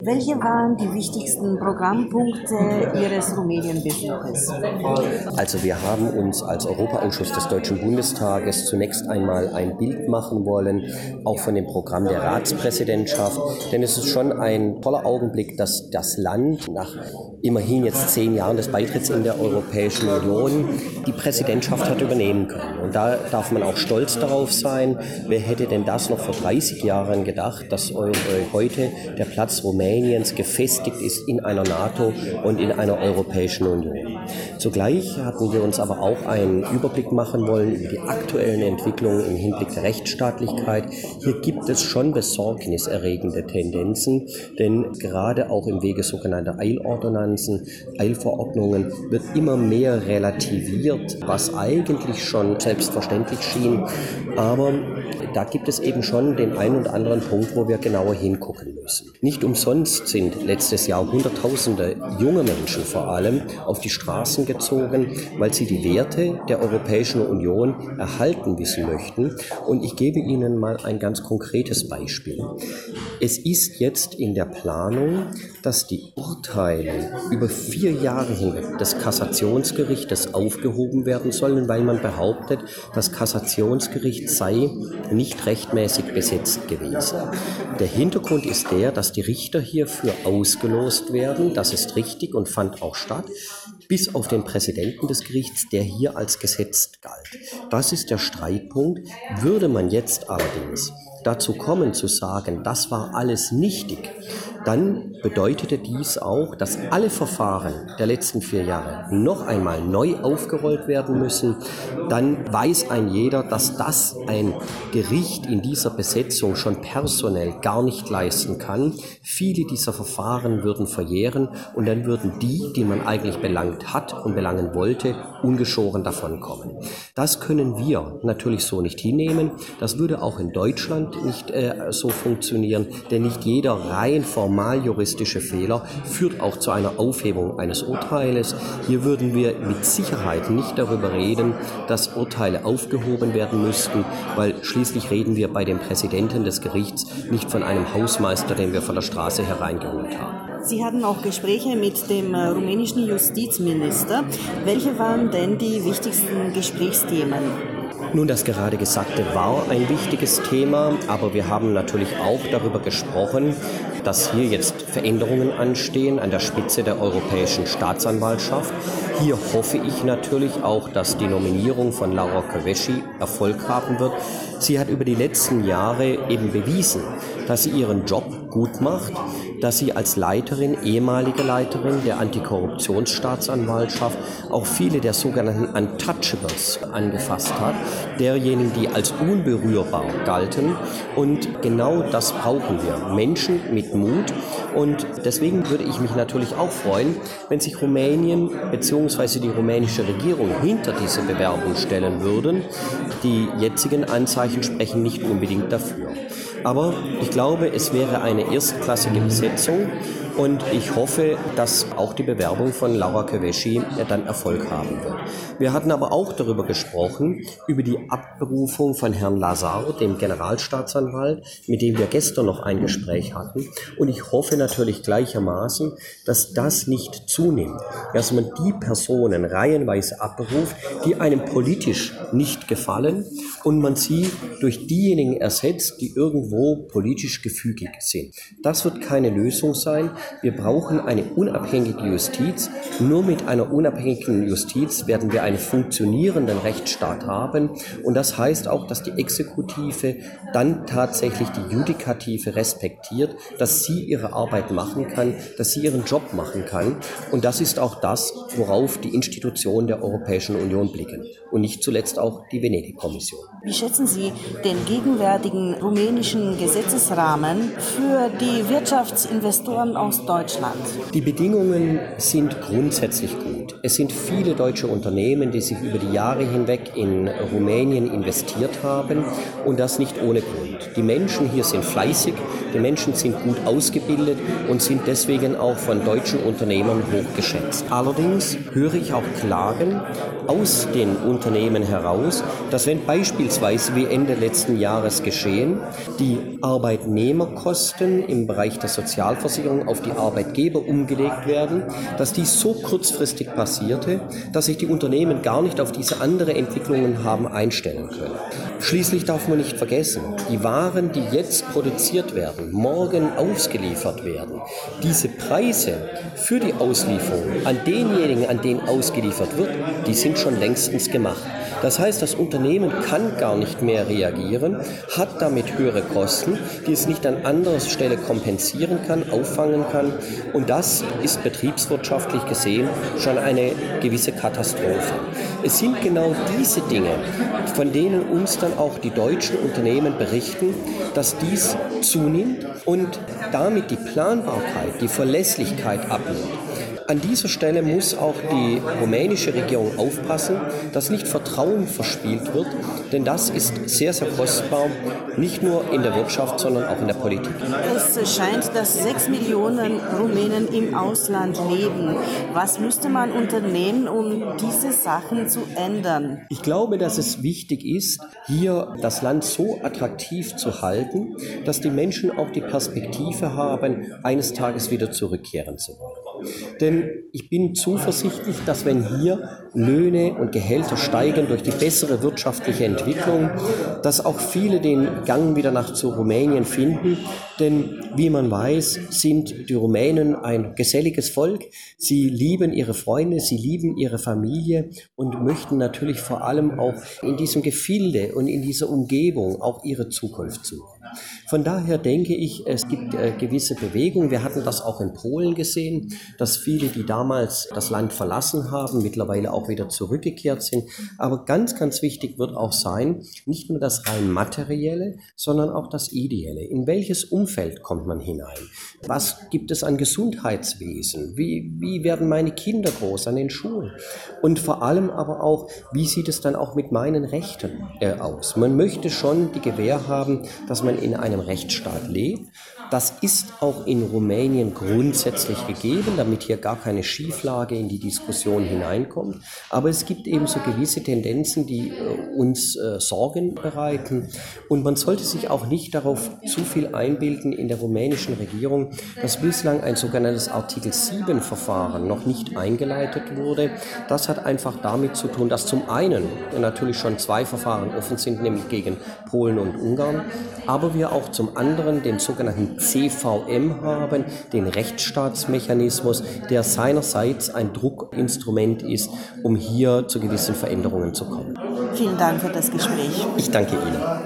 Welche waren die wichtigsten Programmpunkte Ihres Rumänien-Besuches? Also wir haben uns als Europaausschuss des Deutschen Bundestages zunächst einmal ein Bild machen wollen, auch von dem Programm der Ratspräsidentschaft. Denn es ist schon ein toller Augenblick, dass das Land nach immerhin jetzt 10 Jahren des Beitritts in der Europäischen Union die Präsidentschaft hat übernehmen können. Und da darf man auch stolz darauf sein. Wer hätte denn das noch vor 30 Jahren gedacht, dass heute der Platz Rumäniens gefestigt ist in einer NATO und in einer Europäischen Union. Zugleich hatten wir uns aber auch einen Überblick machen wollen über die aktuellen Entwicklungen im Hinblick der Rechtsstaatlichkeit. Hier gibt es schon besorgniserregende Tendenzen, denn gerade auch im Wege sogenannter Eilordonnanzen, Eilverordnungen wird immer mehr relativiert, was eigentlich schon selbstverständlich schien. Aber da gibt es eben schon den einen oder anderen Punkt, wo wir genauer hingucken müssen. Nicht umsonst sind letztes Jahr Hunderttausende junge Menschen vor allem auf die Straßen gezogen, weil sie die Werte der Europäischen Union erhalten wissen möchten. Und ich gebe Ihnen mal ein ganz konkretes Beispiel. Es ist jetzt in der Planung, dass die Urteile über 4 Jahre hinweg des Kassationsgerichtes aufgehoben werden sollen, weil man behauptet, das Kassationsgericht sei nicht rechtmäßig besetzt gewesen. Der Hintergrund ist der, dass die Richter hierfür ausgelost werden. Das ist richtig und fand auch statt, bis auf den Präsidenten des Gerichts, der hier als gesetzt galt. Das ist der Streitpunkt. Würde man jetzt allerdings dazu kommen zu sagen, das war alles nichtig, dann bedeutete dies auch, dass alle Verfahren der letzten 4 Jahre noch einmal neu aufgerollt werden müssen. Dann weiß ein jeder, dass das ein Gericht in dieser Besetzung schon personell gar nicht leisten kann. Viele dieser Verfahren würden verjähren und dann würden die man eigentlich belangt hat und belangen wollte, ungeschoren davonkommen. Das können wir natürlich so nicht hinnehmen. Das würde auch in Deutschland nicht so funktionieren, denn nicht jeder rein formal juristische Fehler führt auch zu einer Aufhebung eines Urteiles. Hier würden wir mit Sicherheit nicht darüber reden, dass Urteile aufgehoben werden müssten, weil schließlich reden wir bei dem Präsidenten des Gerichts nicht von einem Hausmeister, den wir von der Straße hereingeholt haben. Sie hatten auch Gespräche mit dem rumänischen Justizminister. Welche waren denn die wichtigsten Gesprächsthemen? Nun, das gerade Gesagte war ein wichtiges Thema, aber wir haben natürlich auch darüber gesprochen, dass hier jetzt Veränderungen anstehen an der Spitze der Europäischen Staatsanwaltschaft. Hier hoffe ich natürlich auch, dass die Nominierung von Laura Kövesi Erfolg haben wird. Sie hat über die letzten Jahre eben bewiesen, dass sie ihren Job gut macht, dass sie als Leiterin, ehemalige Leiterin der Antikorruptionsstaatsanwaltschaft auch viele der sogenannten Untouchables angefasst hat, derjenigen, die als unberührbar galten. Und genau das brauchen wir, Menschen mit Mut. Und deswegen würde ich mich natürlich auch freuen, wenn sich Rumänien bzw. die rumänische Regierung hinter diese Bewerbung stellen würden. Die jetzigen Anzeichen sprechen nicht unbedingt dafür. Aber ich glaube, es wäre eine erstklassige Besetzung und ich hoffe, dass auch die Bewerbung von Laura Kövesi dann Erfolg haben wird. Wir hatten aber auch darüber gesprochen, über die Abberufung von Herrn Lazar, dem Generalstaatsanwalt, mit dem wir gestern noch ein Gespräch hatten. Und ich hoffe natürlich gleichermaßen, dass das nicht zunimmt, dass man die Personen reihenweise abberuft, die einem politisch nicht gefallen und man sie durch diejenigen ersetzt, die irgendwo politisch gefügig sind. Das wird keine Lösung sein. Wir brauchen eine unabhängige Justiz. Nur mit einer unabhängigen Justiz werden wir einen funktionierenden Rechtsstaat haben. Und das heißt auch, dass die Exekutive dann tatsächlich die Judikative respektiert, dass sie ihre Arbeit machen kann, dass sie ihren Job machen kann. Und das ist auch das, worauf die Institutionen der Europäischen Union blicken. Und nicht zuletzt auch die Venedig-Kommission. Wie schätzen Sie den gegenwärtigen rumänischen Gesetzesrahmen für die Wirtschaftsinvestoren aus aus Deutschland? Die Bedingungen sind grundsätzlich gut. Es sind viele deutsche Unternehmen, die sich über die Jahre hinweg in Rumänien investiert haben und das nicht ohne Grund. Die Menschen hier sind fleißig, die Menschen sind gut ausgebildet und sind deswegen auch von deutschen Unternehmern hochgeschätzt. Allerdings höre ich auch Klagen aus den Unternehmen heraus, dass wenn beispielsweise wie Ende letzten Jahres geschehen, die Arbeitnehmerkosten im Bereich der Sozialversicherung auf die Arbeitgeber umgelegt werden, dass dies so kurzfristig passierte, dass sich die Unternehmen gar nicht auf diese andere Entwicklungen haben einstellen können. Schließlich darf man nicht vergessen, die Waren, die jetzt produziert werden, morgen ausgeliefert werden, diese Preise für die Auslieferung an denjenigen, an den ausgeliefert wird, die sind schon längstens gemacht. Das heißt, das Unternehmen kann gar nicht mehr reagieren, hat damit höhere Kosten, die es nicht an anderer Stelle kompensieren kann, auffangen kann. Und das ist betriebswirtschaftlich gesehen schon eine gewisse Katastrophe. Es sind genau diese Dinge, von denen uns dann auch die deutschen Unternehmen berichten, dass dies zunimmt und damit die Planbarkeit, die Verlässlichkeit abnimmt. An dieser Stelle muss auch die rumänische Regierung aufpassen, dass nicht Vertrauen verspielt wird, denn das ist sehr, sehr kostbar, nicht nur in der Wirtschaft, sondern auch in der Politik. Es scheint, dass 6 Millionen Rumänen im Ausland leben. Was müsste man unternehmen, um diese Sachen zu ändern? Ich glaube, dass es wichtig ist, hier das Land so attraktiv zu halten, dass die Menschen auch die Perspektive haben, eines Tages wieder zurückkehren zu wollen. Denn ich bin zuversichtlich, dass wenn hier Löhne und Gehälter steigen durch die bessere wirtschaftliche Entwicklung, dass auch viele den Gang wieder nach zu Rumänien finden. Denn wie man weiß, sind die Rumänen ein geselliges Volk. Sie lieben ihre Freunde, sie lieben ihre Familie und möchten natürlich vor allem auch in diesem Gefilde und in dieser Umgebung auch ihre Zukunft suchen. Von daher denke ich, es gibt gewisse Bewegungen. Wir hatten das auch in Polen gesehen, dass viele, die damals das Land verlassen haben, mittlerweile auch wieder zurückgekehrt sind. Aber ganz, ganz wichtig wird auch sein, nicht nur das rein materielle, sondern auch das Ideelle. In welches Umfeld kommt man hinein? Was gibt es an Gesundheitswesen? Wie werden meine Kinder groß an den Schulen? Und vor allem aber auch, wie sieht es dann auch mit meinen Rechten aus? Man möchte schon die Gewähr haben, dass man in einem Rechtsstaat lebt. Das ist auch in Rumänien grundsätzlich gegeben, damit hier gar keine Schieflage in die Diskussion hineinkommt. Aber es gibt eben so gewisse Tendenzen, die uns Sorgen bereiten. Und man sollte sich auch nicht darauf zu viel einbilden in der rumänischen Regierung, dass bislang ein sogenanntes Artikel 7-Verfahren noch nicht eingeleitet wurde. Das hat einfach damit zu tun, dass zum einen natürlich schon 2 Verfahren offen sind, nämlich gegen Polen und Ungarn, aber wir auch zum anderen den sogenannten CVM haben, den Rechtsstaatsmechanismus, der seinerseits ein Druckinstrument ist, um hier zu gewissen Veränderungen zu kommen. Vielen Dank für das Gespräch. Ich danke Ihnen.